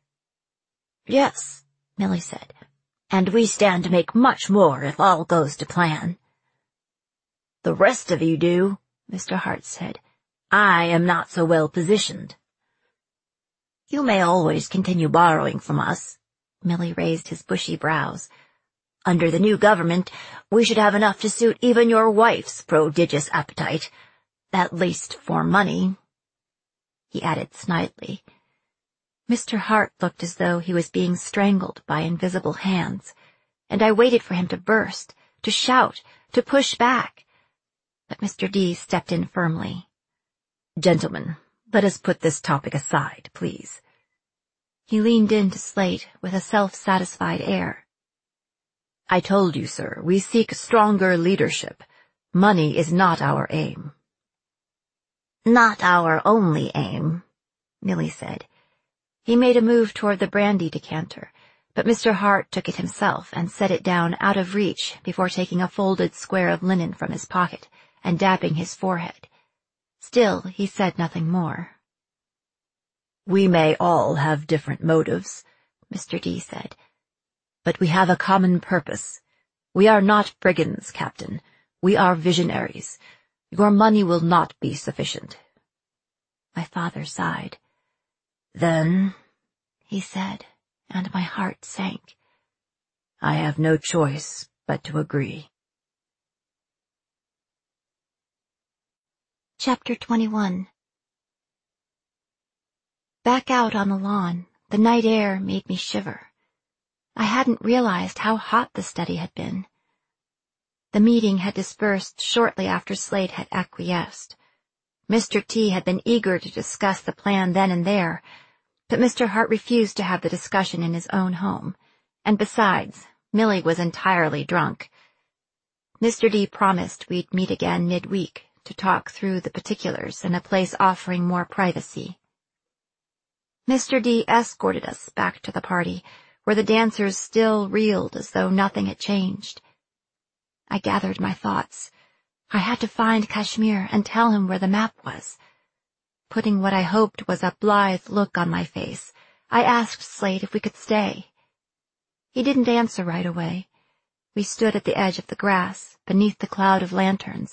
Yes, Millie said, and we stand to make much more if all goes to plan. The rest of you do, Mister Hart said. I am not so well positioned. You may always continue borrowing from us. Millie raised his bushy brows. Under the new government, we should have enough to suit even your wife's prodigious appetite, at least for money, he added snidely. Mister Hart looked as though he was being strangled by invisible hands, and I waited for him to burst, to shout, to push back. But Mister D stepped in firmly. Gentlemen, let us put this topic aside, please. He leaned in to Slate with a self-satisfied air. I told you, sir, we seek stronger leadership. Money is not our aim. Not our only aim, Millie said. He made a move toward the brandy decanter, but Mister Hart took it himself and set it down out of reach before taking a folded square of linen from his pocket and dabbing his forehead. Still, he said nothing more. We may all have different motives, Mister D said, but we have a common purpose. We are not brigands, Captain. We are visionaries. Your money will not be sufficient. My father sighed. Then, he said, and my heart sank. I have no choice but to agree. Chapter twenty-one. Back out on the lawn, the night air made me shiver. I hadn't realized how hot the study had been. The meeting had dispersed shortly after Slate had acquiesced. Mister T had been eager to discuss the plan then and there, but Mister Hart refused to have the discussion in his own home, and besides, Millie was entirely drunk. Mister D promised we'd meet again midweek to talk through the particulars in a place offering more privacy. Mister D escorted us back to the party, where the dancers still reeled as though nothing had changed. I gathered my thoughts. I had to find Kashmir and tell him where the map was. Putting what I hoped was a blithe look on my face, I asked Slate if we could stay. He didn't answer right away. We stood at the edge of the grass, beneath the cloud of lanterns,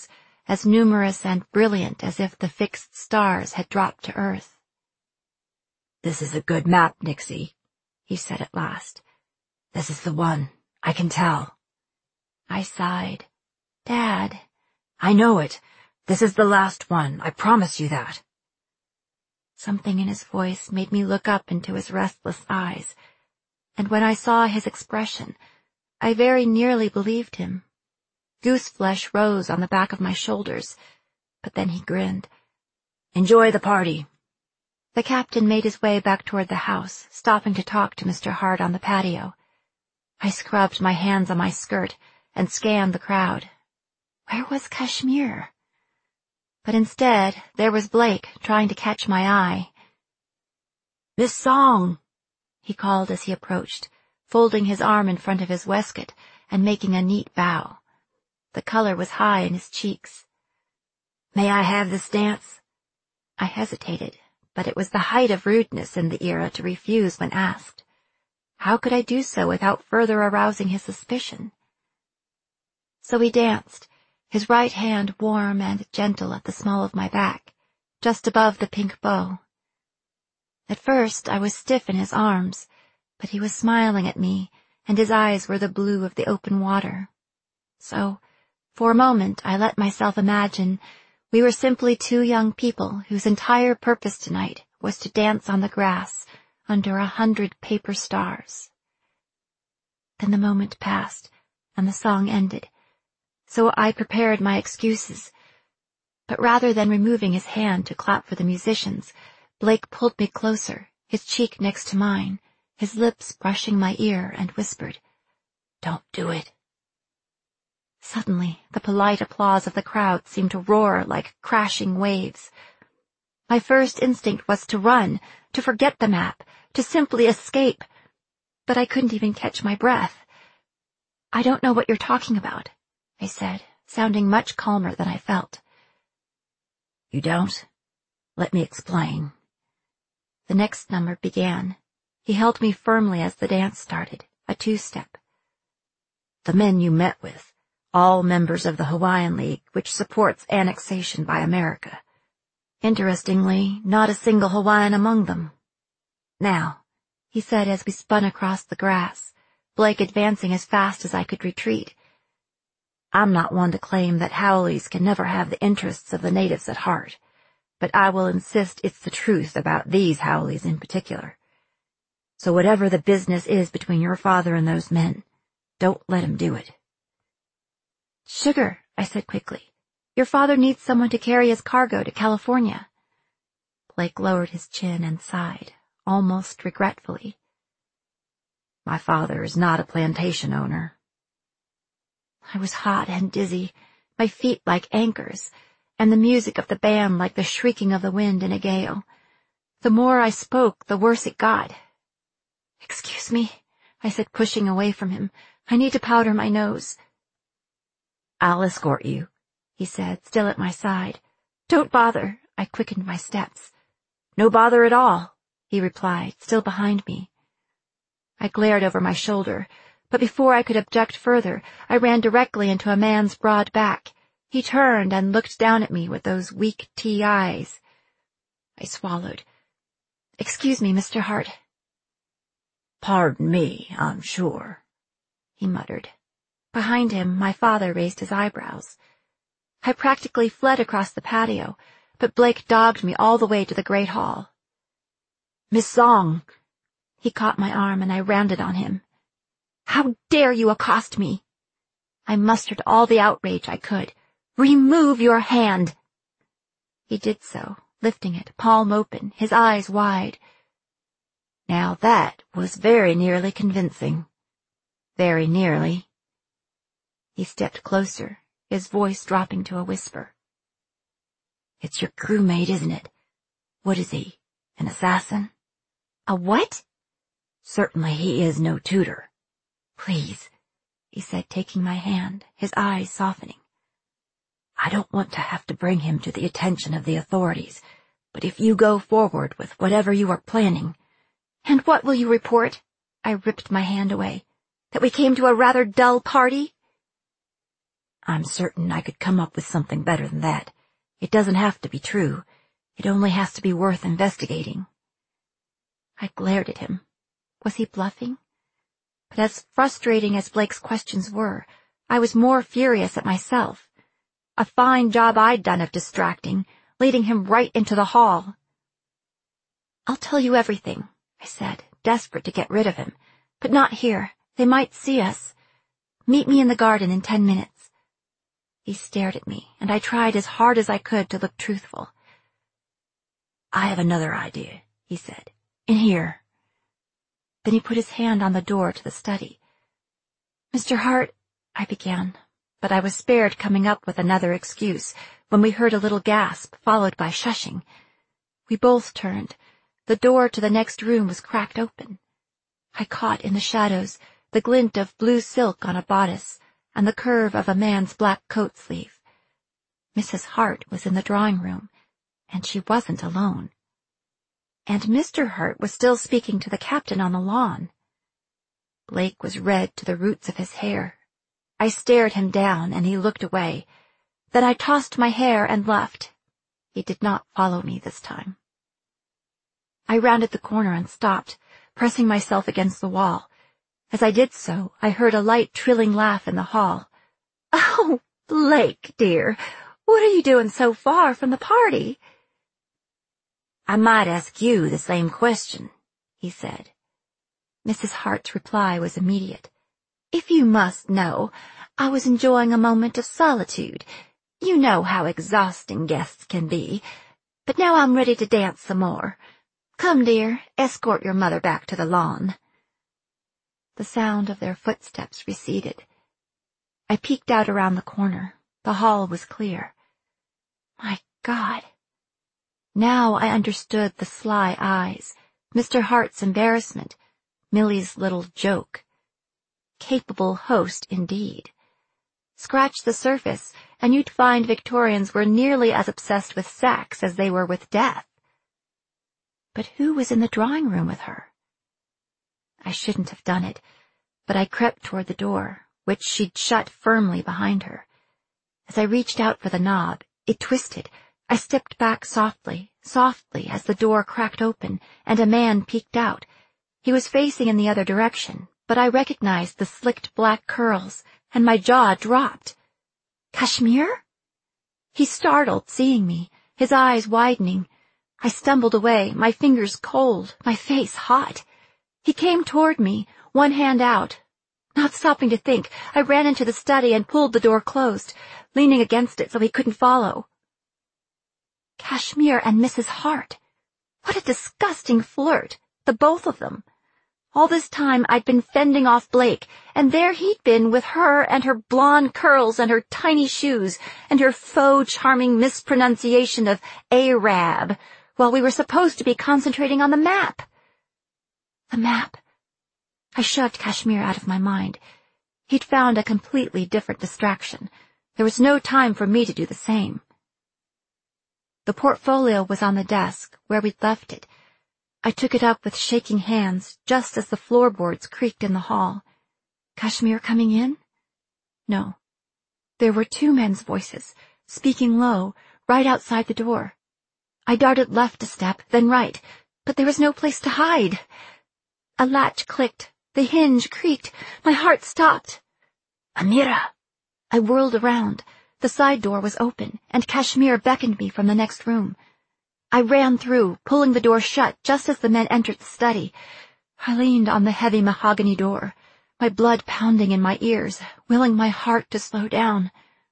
as numerous and brilliant as if the fixed stars had dropped to earth. "This is a good map, Nixie," he said at last. "This is the one. I can tell." I sighed. "Dad." "I know it. This is the last one. I promise you that." Something in his voice made me look up into his restless eyes, and when I saw his expression, I very nearly believed him. Gooseflesh rose on the back of my shoulders, but then he grinned. "Enjoy the party." The captain made his way back toward the house, stopping to talk to Mister Hart on the patio. I scrubbed my hands on my skirt and scanned the crowd. Where was Kashmir? But instead, there was Blake trying to catch my eye. "Miss Song," he called as he approached, folding his arm in front of his waistcoat and making a neat bow. The color was high in his cheeks. "May I have this dance?" I hesitated, but it was the height of rudeness in the era to refuse when asked. How could I do so without further arousing his suspicion? So we danced, his right hand warm and gentle at the small of my back, just above the pink bow. At first I was stiff in his arms, but he was smiling at me, and his eyes were the blue of the open water. So, for a moment, I let myself imagine we were simply two young people whose entire purpose tonight was to dance on the grass under a hundred paper stars. Then the moment passed, and the song ended, so I prepared my excuses. But rather than removing his hand to clap for the musicians, Blake pulled me closer, his cheek next to mine, his lips brushing my ear, and whispered, "Don't do it." Suddenly, the polite applause of the crowd seemed to roar like crashing waves. My first instinct was to run, to forget the map, to simply escape, but I couldn't even catch my breath. "I don't know what you're talking about," I said, sounding much calmer than I felt. "You don't? Let me explain." The next number began. He held me firmly as the dance started, a two-step. "The men you met with, all members of the Hawaiian League, which supports annexation by America. Interestingly, not a single Hawaiian among them. Now," he said as we spun across the grass, Blake advancing as fast as I could retreat, "I'm not one to claim that Howleys can never have the interests of the natives at heart, but I will insist it's the truth about these Howleys in particular. So whatever the business is between your father and those men, don't let him do it." "Sugar," I said quickly, "your father needs someone to carry his cargo to California." Blake lowered his chin and sighed, almost regretfully. "My father is not a plantation owner." I was hot and dizzy, my feet like anchors, and the music of the band like the shrieking of the wind in a gale. The more I spoke, the worse it got. "Excuse me," I said, pushing away from him. "I need to powder my nose." "I'll escort you," he said, still at my side. "Don't bother." I quickened my steps. "No bother at all," he replied, still behind me. I glared over my shoulder, but before I could object further, I ran directly into a man's broad back. He turned and looked down at me with those weak tea eyes. I swallowed. "Excuse me, Mister Hart." "Pardon me, I'm sure," he muttered. Behind him, my father raised his eyebrows. I practically fled across the patio, but Blake dogged me all the way to the great hall. "Miss Song!" He caught my arm and I rounded on him. "How dare you accost me?" I mustered all the outrage I could. "Remove your hand!" He did so, lifting it, palm open, his eyes wide. "Now that was very nearly convincing. Very nearly." He stepped closer, his voice dropping to a whisper. "It's your crewmate, isn't it? What is he, an assassin?" "A what?" "Certainly he is no tutor. Please," he said, taking my hand, his eyes softening. "I don't want to have to bring him to the attention of the authorities, but if you go forward with whatever you are planning—" "And what will you report?" I ripped my hand away. "That we came to a rather dull party?" I'm certain I could come up with something better than that. It doesn't have to be true. It only has to be worth investigating. I glared at him. Was he bluffing? But as frustrating as Blake's questions were, I was more furious at myself. A fine job I'd done of distracting, leading him right into the hall. I'll tell you everything, I said, desperate to get rid of him. But not here. They might see us. Meet me in the garden in ten minutes. He stared at me, and I tried as hard as I could to look truthful. I have another idea, he said. In here. Then he put his hand on the door to the study. Mister Hart, I began, but I was spared coming up with another excuse when we heard a little gasp followed by shushing. We both turned. The door to the next room was cracked open. I caught in the shadows the glint of blue silk on a bodice and the curve of a man's black coat sleeve. Missus Hart was in the drawing room, and she wasn't alone. And Mister Hart was still speaking to the captain on the lawn. Blake was red to the roots of his hair. I stared him down, and he looked away. Then I tossed my hair and left. He did not follow me this time. I rounded the corner and stopped, pressing myself against the wall. As I did so, I heard a light, trilling laugh in the hall. "Oh, Blake, dear, what are you doing so far from the party?" "I might ask you the same question," he said. Missus Hart's reply was immediate. "If you must know, I was enjoying a moment of solitude. You know how exhausting guests can be. But now I'm ready to dance some more. Come, dear, escort your mother back to the lawn." The sound of their footsteps receded. I peeked out around the corner. The hall was clear. My God! Now I understood the sly eyes, Mister Hart's embarrassment, Millie's little joke. Capable host, indeed. Scratch the surface, and you'd find Victorians were nearly as obsessed with sex as they were with death. But who was in the drawing room with her? I shouldn't have done it, but I crept toward the door, which she'd shut firmly behind her. As I reached out for the knob, it twisted. I stepped back softly, softly, as the door cracked open, and a man peeked out. He was facing in the other direction, but I recognized the slicked black curls, and my jaw dropped. Kashmir? He startled, seeing me, his eyes widening. I stumbled away, my fingers cold, my face hot. He came toward me, one hand out. Not stopping to think, I ran into the study and pulled the door closed, leaning against it so he couldn't follow. Kashmir and Missus Hart. What a disgusting flirt, the both of them. All this time I'd been fending off Blake, and there he'd been with her and her blonde curls and her tiny shoes and her faux charming mispronunciation of Arab, while we were supposed to be concentrating on the map. The map. I shoved Kashmir out of my mind. He'd found a completely different distraction. There was no time for me to do the same. The portfolio was on the desk, where we'd left it. I took it up with shaking hands, just as the floorboards creaked in the hall. Kashmir coming in? No. There were two men's voices, speaking low, right outside the door. I darted left a step, then right, but there was no place to hide. A latch clicked, the hinge creaked, my heart stopped. Amira! I whirled around. The side door was open, and Kashmir beckoned me from the next room. I ran through, pulling the door shut just as the men entered the study. I leaned on the heavy mahogany door, my blood pounding in my ears, willing my heart to slow down.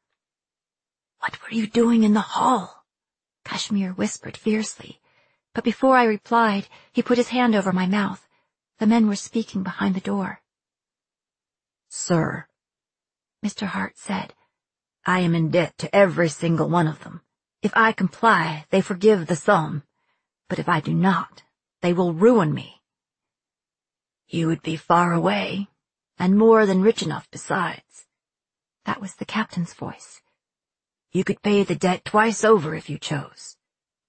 "What were you doing in the hall?" Kashmir whispered fiercely. But before I replied, he put his hand over my mouth. The men were speaking behind the door. "Sir," Mister Hart said, "I am in debt to every single one of them. If I comply, they forgive the sum, but if I do not, they will ruin me. You would be far away, and more than rich enough besides." That was the captain's voice. "You could pay the debt twice over if you chose."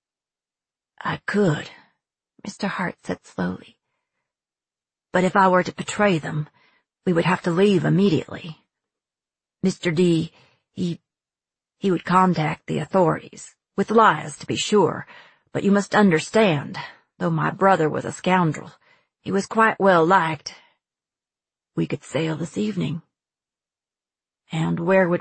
"I could," Mister Hart said slowly. "But if I were to betray them, we would have to leave immediately. Mister D, He, he would contact the authorities, with lies to be sure, but you must understand, though my brother was a scoundrel, he was quite well liked. We could sail this evening. And where would